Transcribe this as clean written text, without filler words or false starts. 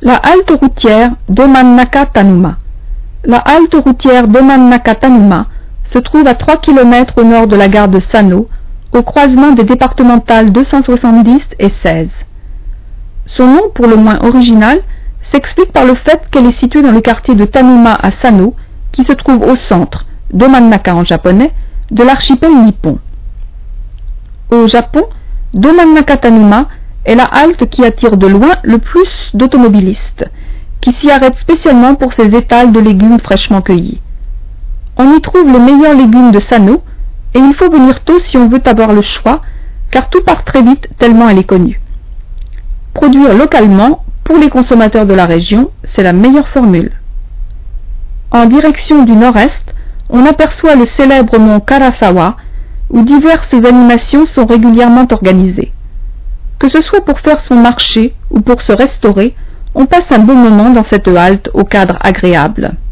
La halte routière d'Omannaka-Tanuma. La halte routière d'Omannaka-Tanuma se trouve à 3 km au nord de la gare de Sano, au croisement des départementales 270 et 16. Son nom, pour le moins original, s'explique par le fait qu'elle est située dans le quartier de Tanuma à Sano, qui se trouve au centre, d'Omannaka en japonais, de l'archipel nippon. Au Japon, d'Omannaka-Tanuma est la halte qui attire de loin le plus d'automobilistes, qui s'y arrêtent spécialement pour ses étals de légumes fraîchement cueillis. On y trouve les meilleurs légumes de Sano, et il faut venir tôt si on veut avoir le choix, car tout part très vite tellement elle est connue. Produire localement, pour les consommateurs de la région, c'est la meilleure formule. En direction du nord-est, on aperçoit le célèbre mont Karasawa, où diverses animations sont régulièrement organisées. Que ce soit pour faire son marché ou pour se restaurer, on passe un bon moment dans cette halte au cadre agréable.